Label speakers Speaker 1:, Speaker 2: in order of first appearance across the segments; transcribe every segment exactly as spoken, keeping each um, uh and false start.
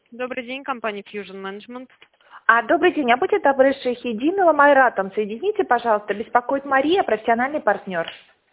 Speaker 1: Добрый день, компания Fusion Management.
Speaker 2: А, добрый день, а будьте добры, с Шахидиновым Айратом соедините, пожалуйста, беспокоит Мария, профессиональный партнер.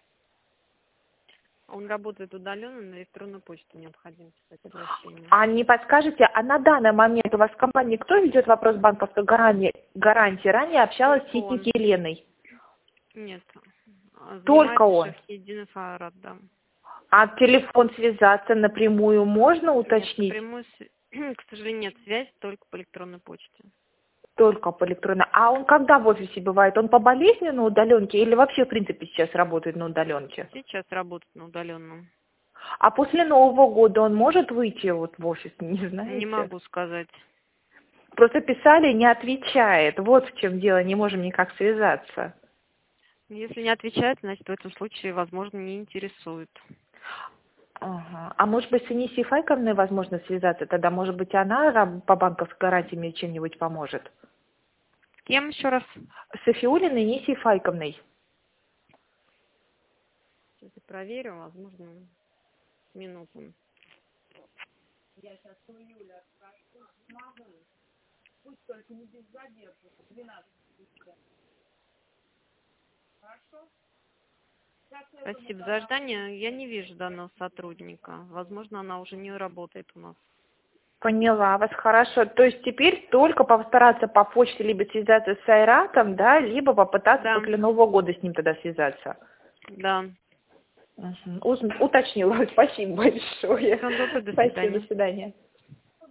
Speaker 1: Он работает удаленно, на электронную почту необходимо писать обращение.
Speaker 2: А не подскажете, а на данный момент у вас в компании кто ведет вопрос банковской гарантии? гарантии? Ранее общалась с
Speaker 1: Только он.
Speaker 2: Ситники Еленой.
Speaker 1: Нет.
Speaker 2: Только
Speaker 1: Занимается
Speaker 2: он.
Speaker 1: Шахидинов Айрат, да.
Speaker 2: А телефон связаться напрямую можно
Speaker 1: Нет,
Speaker 2: уточнить?
Speaker 1: напрямую, с- к сожалению, нет связи, только по электронной почте.
Speaker 2: Только по электронной. А он когда в офисе бывает? Он по болезни на удаленке или вообще, в принципе, сейчас работает на удаленке?
Speaker 1: Сейчас работает на удаленном.
Speaker 2: А после Нового года он может выйти вот в офис, не
Speaker 1: Не
Speaker 2: знаете?
Speaker 1: могу сказать.
Speaker 2: Просто писали, не отвечает. Вот в чем дело, не можем никак связаться.
Speaker 1: Если не отвечает, значит, в этом случае, возможно, не интересует.
Speaker 2: Ага. А может быть, с Анисией Файковной возможно связаться? Тогда, может быть, она раб- по банковской гарантии мне чем-нибудь поможет?
Speaker 1: С кем еще раз?
Speaker 2: С Софиулиной Анисией Файковной.
Speaker 1: Сейчас я проверю, возможно, минуту. Спасибо за ожидание. Я не вижу данного сотрудника. Возможно, она уже не работает у нас.
Speaker 2: Поняла вас, хорошо. То есть теперь только постараться по почте либо связаться с Айратом, да, либо попытаться
Speaker 1: Да,
Speaker 2: после Нового года с ним тогда связаться.
Speaker 1: да.
Speaker 2: Угу. Уз- Уточнила. Спасибо большое.
Speaker 1: Всего доброго, до
Speaker 2: Спасибо,
Speaker 1: свидания.
Speaker 2: до свидания.